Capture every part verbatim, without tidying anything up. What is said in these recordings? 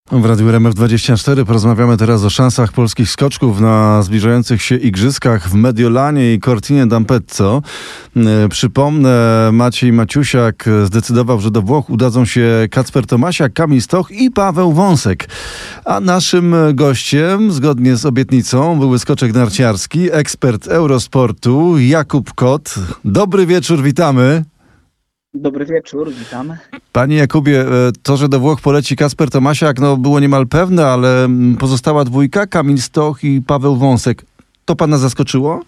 W Radiu R M F dwadzieścia cztery porozmawiamy teraz o szansach polskich skoczków na zbliżających się igrzyskach w Mediolanie i Cortinie d'Ampezzo. Przypomnę, Maciej Maciusiak zdecydował, że do Włoch udadzą się Kacper Tomasiak, Kamil Stoch i Paweł Wąsek. A naszym gościem, zgodnie z obietnicą, były skoczek narciarski, ekspert Eurosportu Jakub Kot. Dobry wieczór, witamy. Dobry wieczór, witam. Panie Jakubie, to, że do Włoch poleci Kacper Tomasiak, no było niemal pewne, ale pozostała dwójka, Kamil Stoch i Paweł Wąsek. To pana zaskoczyło?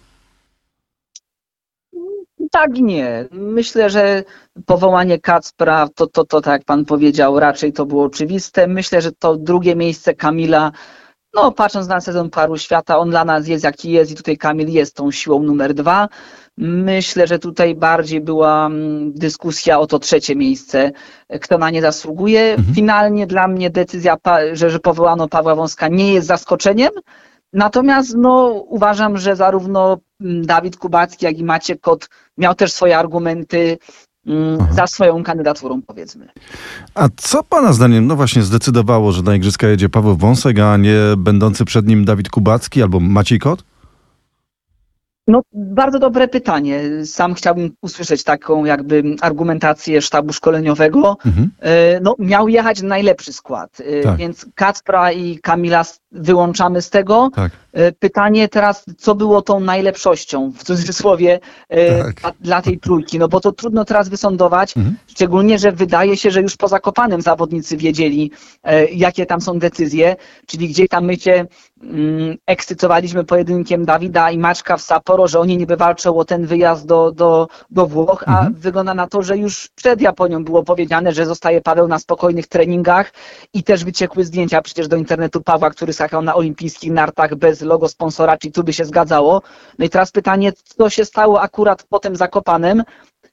Tak i nie. Myślę, że powołanie Kacpra, to, to, to tak jak pan powiedział, raczej to było oczywiste. Myślę, że to drugie miejsce Kamila, no patrząc na sezon Pucharu Świata, on dla nas jest jaki jest i tutaj Kamil jest tą siłą numer dwa. Myślę, że tutaj bardziej była dyskusja o to trzecie miejsce, kto na nie zasługuje. Mhm. Finalnie dla mnie decyzja, że, że powołano Pawła Wąska, nie jest zaskoczeniem. Natomiast no, uważam, że zarówno Dawid Kubacki, jak i Maciek Kot miał też swoje argumenty Aha. za swoją kandydaturą, powiedzmy. A co pana zdaniem, no właśnie, zdecydowało, że na igrzyska jedzie Paweł Wąsek, a nie będący przed nim Dawid Kubacki albo Maciej Kot? No, bardzo dobre pytanie. Sam chciałbym usłyszeć taką jakby argumentację sztabu szkoleniowego. Mhm. No, miał jechać najlepszy skład, tak. Więc Kacpra i Kamila wyłączamy z tego. Tak. Pytanie teraz, co było tą najlepszością, w cudzysłowie, tak. dla, dla tej trójki, no bo to trudno teraz wysądować, mhm. szczególnie, że wydaje się, że już po Zakopanem zawodnicy wiedzieli, jakie tam są decyzje, czyli gdzieś tam my się mm, ekscytowaliśmy pojedynkiem Dawida i Maćka w Sapporo, że oni niby walczą o ten wyjazd do, do, do Włoch, a mhm. wygląda na to, że już przed Japonią było powiedziane, że zostaje Paweł na spokojnych treningach i też wyciekły zdjęcia przecież do internetu Pawła, który skakał na olimpijskich nartach bez logo sponsora, czyli tu by się zgadzało. No i teraz pytanie, co się stało akurat po tym Zakopanem,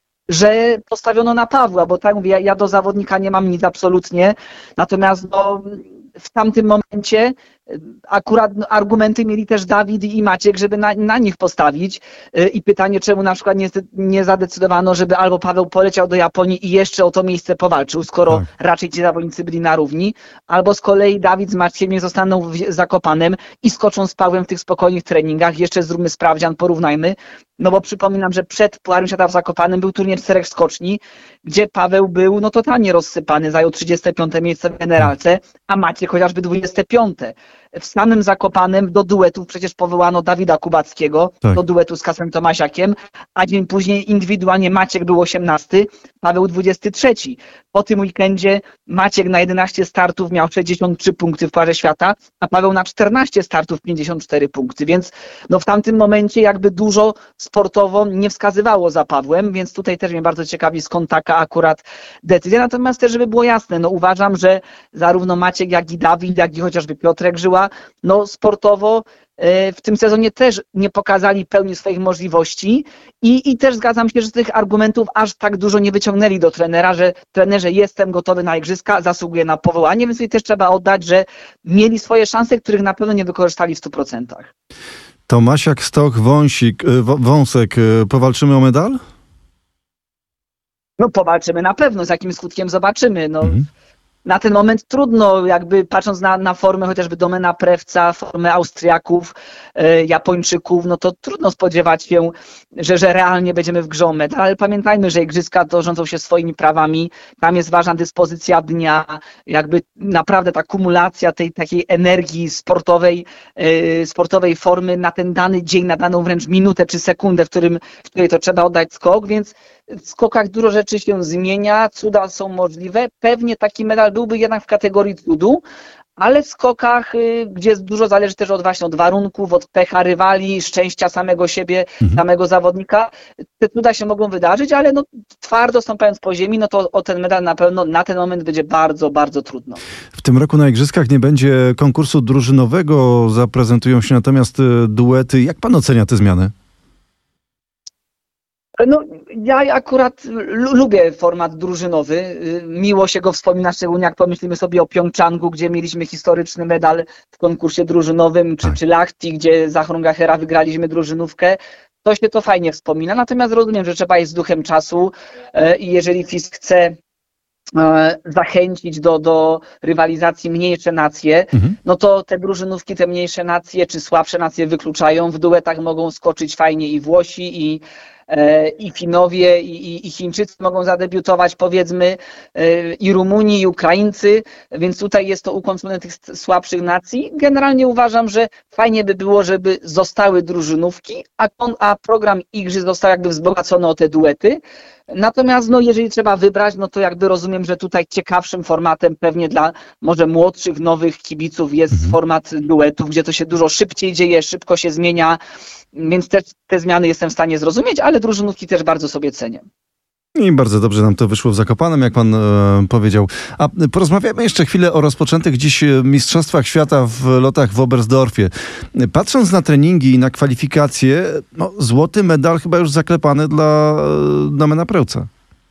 że postawiono na Pawła, bo tak mówię, ja, ja do zawodnika nie mam nic absolutnie, natomiast no, w tamtym momencie akurat argumenty mieli też Dawid i Maciek, żeby na, na nich postawić i pytanie, czemu na przykład nie, nie zadecydowano, żeby albo Paweł poleciał do Japonii i jeszcze o to miejsce powalczył, skoro tak. raczej ci zawodnicy byli na równi, albo z kolei Dawid z Maćkiem nie zostaną w Zakopanem i skoczą z Pawłem w tych spokojnych treningach, jeszcze zróbmy sprawdzian, porównajmy, no bo przypominam, że przed Pucharem Świata w Zakopanem był turniej czterech skoczni, gdzie Paweł był no totalnie rozsypany, zajął trzydzieste piąte miejsce w generalce, a Maciek chociażby dwudzieste piąte. W samym Zakopanem do duetów przecież powołano Dawida Kubackiego, tak. do duetu z Kacprem Tomasiakiem, a dzień później indywidualnie Maciek był osiemnasty, Paweł dwudziesty trzeci. Po tym weekendzie Maciek na jedenaście startów miał sześćdziesiąt trzy punkty w Pucharze Świata, a Paweł na czternaście startów pięćdziesiąt cztery punkty, więc no w tamtym momencie jakby dużo sportowo nie wskazywało za Pawłem, więc tutaj też mnie bardzo ciekawi, skąd taka akurat decyzja. Natomiast też, żeby było jasne, no uważam, że zarówno Maciek, jak i Dawid, jak i chociażby Piotrek Żyła, no sportowo w tym sezonie też nie pokazali pełni swoich możliwości i, i też zgadzam się, że z tych argumentów aż tak dużo nie wyciągnęli do trenera, że trenerze jestem gotowy na igrzyska, zasługuję na powołanie, więc tutaj też trzeba oddać, że mieli swoje szanse, których na pewno nie wykorzystali w stu procentach. Tomasiak, Stoch, Wąsik, Wąsek, powalczymy o medal? No powalczymy na pewno, z jakim skutkiem zobaczymy. No. Mhm. Na ten moment trudno, jakby patrząc na, na formę chociażby Domena Prewca, formę Austriaków, e, Japończyków, no to trudno spodziewać się, że, że realnie będziemy w grze o medal, ale pamiętajmy, że igrzyska to rządzą się swoimi prawami, tam jest ważna dyspozycja dnia, jakby naprawdę ta kumulacja tej takiej energii sportowej, e, sportowej formy na ten dany dzień, na daną wręcz minutę czy sekundę, w, którym, w której to trzeba oddać skok, więc w skokach dużo rzeczy się zmienia, cuda są możliwe. Pewnie taki medal byłby jednak w kategorii cudu, ale w skokach, gdzie dużo zależy też od właśnie od warunków, od pecha rywali, szczęścia samego siebie, mhm. samego zawodnika, te cuda się mogą wydarzyć, ale no twardo stąpając po ziemi, no to o ten medal na pewno na ten moment będzie bardzo, bardzo trudno. W tym roku na igrzyskach nie będzie konkursu drużynowego, zaprezentują się natomiast duety. Jak pan ocenia te zmiany? No, ja akurat lubię format drużynowy. Miło się go wspomina, szczególnie jak pomyślimy sobie o Pjongczangu, gdzie mieliśmy historyczny medal w konkursie drużynowym, czy, czy Lahti, gdzie za Hrungachera wygraliśmy drużynówkę. To się to fajnie wspomina, natomiast rozumiem, że trzeba iść z duchem czasu i jeżeli F I S chce zachęcić do, do rywalizacji mniejsze nacje, mhm. no to te drużynówki, te mniejsze nacje czy słabsze nacje wykluczają. W duetach mogą skoczyć fajnie i Włosi, i, e, i Finowie, i, i Chińczycy mogą zadebiutować, powiedzmy, e, i Rumuni, i Ukraińcy, więc tutaj jest to ukończone tych słabszych nacji. Generalnie uważam, że fajnie by było, żeby zostały drużynówki, a, a program igrzysk został jakby wzbogacony o te duety. Natomiast no, jeżeli trzeba wybrać, no to jakby rozumiem, że tutaj ciekawszym formatem pewnie dla może młodszych, nowych kibiców jest mhm. format duetów, gdzie to się dużo szybciej dzieje, szybko się zmienia, więc te, te zmiany jestem w stanie zrozumieć, ale drużynówki też bardzo sobie cenię. I bardzo dobrze nam to wyszło w Zakopanem, jak pan e, powiedział. A porozmawiamy jeszcze chwilę o rozpoczętych dziś Mistrzostwach Świata w lotach w Oberstdorfie. Patrząc na treningi i na kwalifikacje, no, złoty medal chyba już zaklepany dla e, Domena Prevca.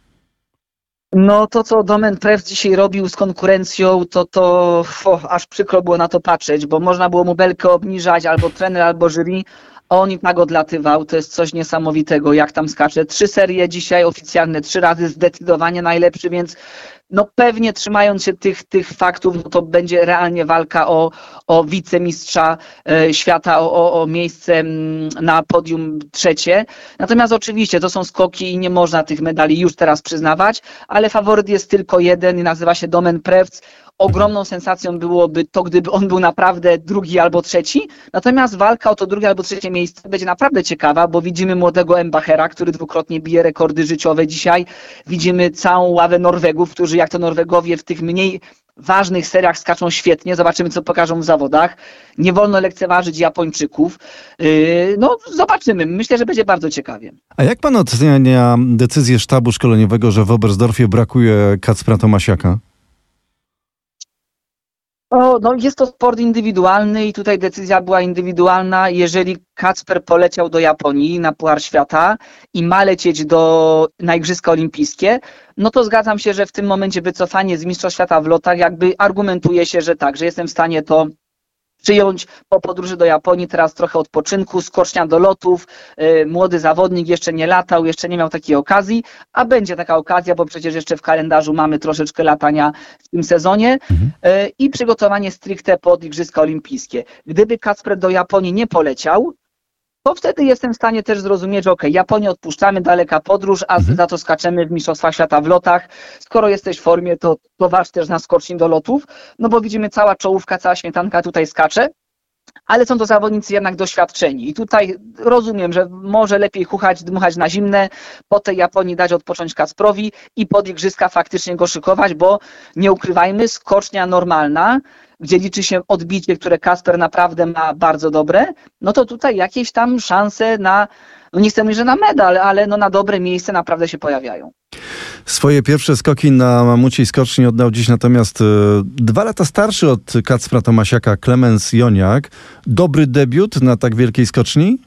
No to, co Domen Prevc dzisiaj robił z konkurencją, to, to o, aż przykro było na to patrzeć, bo można było mu belkę obniżać, albo trener, albo jury, a on i tak odlatywał. To jest coś niesamowitego, jak tam skacze. Trzy serie dzisiaj oficjalne, trzy razy zdecydowanie najlepszy, więc no pewnie trzymając się tych, tych faktów, no to będzie realnie walka o, o wicemistrza e, świata, o, o, o miejsce m, na podium trzecie. Natomiast oczywiście to są skoki i nie można tych medali już teraz przyznawać, ale faworyt jest tylko jeden i nazywa się Domen Prevc. Ogromną sensacją byłoby to, gdyby on był naprawdę drugi albo trzeci. Natomiast walka o to drugie albo trzecie miejsce będzie naprawdę ciekawa, bo widzimy młodego Mbachera, który dwukrotnie bije rekordy życiowe dzisiaj. Widzimy całą ławę Norwegów, którzy jak to Norwegowie w tych mniej ważnych seriach skaczą świetnie. Zobaczymy, co pokażą w zawodach. Nie wolno lekceważyć Japończyków. Yy, no zobaczymy. Myślę, że będzie bardzo ciekawie. A jak pan ocenia decyzję sztabu szkoleniowego, że w Oberstdorfie brakuje Kacpra Tomasiaka? O, no jest to sport indywidualny i tutaj decyzja była indywidualna. Jeżeli Kacper poleciał do Japonii na Puchar Świata i ma lecieć do, na Igrzyska Olimpijskie, no to zgadzam się, że w tym momencie wycofanie z Mistrzostw Świata w lotach jakby argumentuje się, że tak, że jestem w stanie to przyjąć po podróży do Japonii, teraz trochę odpoczynku, skocznia do lotów, yy, młody zawodnik jeszcze nie latał, jeszcze nie miał takiej okazji, a będzie taka okazja, bo przecież jeszcze w kalendarzu mamy troszeczkę latania w tym sezonie mhm. yy, i przygotowanie stricte pod Igrzyska Olimpijskie. Gdyby Kacper do Japonii nie poleciał, to wtedy jestem w stanie też zrozumieć, że okej, okay, Japonię odpuszczamy, daleka podróż, a mhm. za to skaczemy w Mistrzostwach Świata w lotach. Skoro jesteś w formie, to, to waż też na skoczni do lotów, no bo widzimy cała czołówka, cała śmietanka tutaj skacze, ale są to zawodnicy jednak doświadczeni. I tutaj rozumiem, że może lepiej chuchać, dmuchać na zimne, po tej Japonii dać odpocząć Kacprowi i pod igrzyska faktycznie go szykować, bo nie ukrywajmy, skocznia normalna, gdzie liczy się odbicie, które Kacper naprawdę ma bardzo dobre, no to tutaj jakieś tam szanse na, no nie chcę mówić, że na medal, ale no na dobre miejsce naprawdę się pojawiają. Swoje pierwsze skoki na mamuciej skoczni oddał dziś natomiast e, dwa lata starszy od Kacpra Tomasiaka Klemens Joniak. Dobry debiut na tak wielkiej skoczni?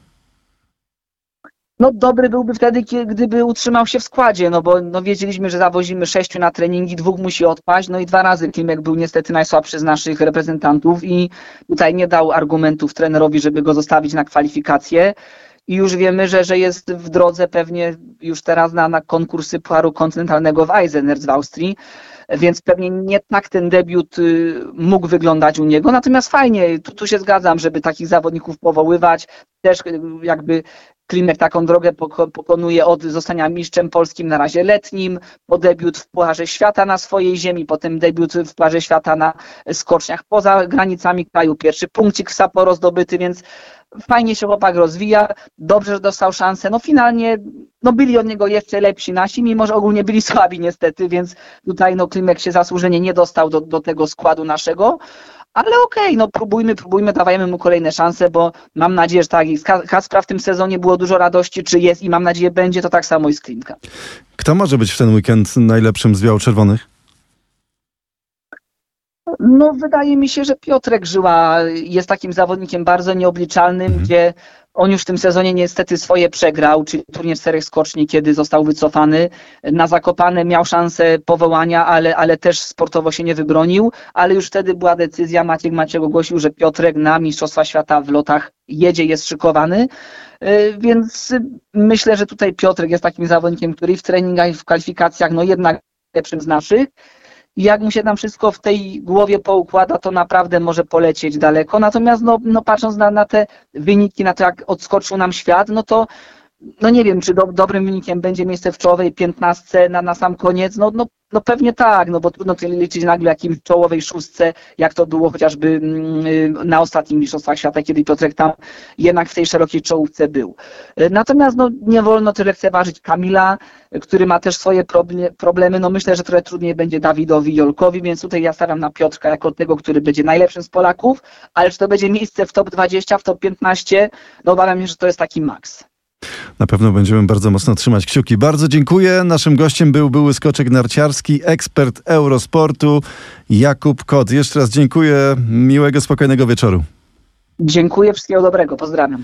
No dobry byłby wtedy, gdyby utrzymał się w składzie, no bo no wiedzieliśmy, że zawozimy sześciu na treningi, dwóch musi odpaść, no i dwa razy Klimek był niestety najsłabszy z naszych reprezentantów i tutaj nie dał argumentów trenerowi, żeby go zostawić na kwalifikacje. I już wiemy, że, że jest w drodze pewnie już teraz na, na konkursy Pucharu Kontynentalnego w Eisenerz w Austrii, więc pewnie nie tak ten debiut y, mógł wyglądać u niego. Natomiast fajnie, tu, tu się zgadzam, żeby takich zawodników powoływać. Też y, jakby Klimek taką drogę pokonuje od zostania mistrzem polskim na razie letnim, po debiut w Pucharze Świata na swojej ziemi, potem debiut w Pucharze Świata na skoczniach poza granicami kraju, pierwszy punkcik w Sapporo zdobyty, więc fajnie się chłopak rozwija, dobrze, że dostał szansę. No finalnie no byli od niego jeszcze lepsi nasi, mimo że ogólnie byli słabi niestety, więc tutaj no Klimek się zasłużenie nie dostał do, do tego składu naszego. Ale okej, okay, no próbujmy, próbujmy, dawajmy mu kolejne szanse, bo mam nadzieję, że tak jak z Kacpra w tym sezonie było dużo radości, czy jest i mam nadzieję będzie, to tak samo i z Klimka. Kto może być w ten weekend najlepszym z biało-czerwonych? No wydaje mi się, że Piotrek Żyła jest takim zawodnikiem bardzo nieobliczalnym, mhm. gdzie on już w tym sezonie niestety swoje przegrał, czyli turniej czterech skoczni, kiedy został wycofany. Na Zakopane miał szansę powołania, ale, ale też sportowo się nie wybronił, ale już wtedy była decyzja, Maciek Maciek ogłosił, że Piotrek na Mistrzostwa Świata w lotach jedzie, jest szykowany, więc myślę, że tutaj Piotrek jest takim zawodnikiem, który w treningach i w kwalifikacjach no jednak lepszym z naszych. I jak mu się tam wszystko w tej głowie poukłada, to naprawdę może polecieć daleko. Natomiast no, no patrząc na, na te wyniki, na to jak odskoczył nam świat, no to no nie wiem, czy do, dobrym wynikiem będzie miejsce w czołowej piętnastce na, na sam koniec. No, no, no pewnie tak, no bo trudno liczyć nagle jakimś czołowej szóstce, jak to było chociażby na ostatnim Mistrzostwach Świata, kiedy Piotrek tam jednak w tej szerokiej czołówce był. Natomiast no, nie wolno też lekceważyć Kamila, który ma też swoje problemy. No myślę, że trochę trudniej będzie Dawidowi Jolkowi, więc tutaj ja stawiam na Piotrka jako tego, który będzie najlepszym z Polaków, ale czy to będzie miejsce w top dwadzieścia, w top piętnaście, no obawiam się, że to jest taki maks. Na pewno będziemy bardzo mocno trzymać kciuki. Bardzo dziękuję. Naszym gościem był były skoczek narciarski, ekspert Eurosportu Jakub Kot. Jeszcze raz dziękuję. Miłego, spokojnego wieczoru. Dziękuję. Wszystkiego dobrego. Pozdrawiam.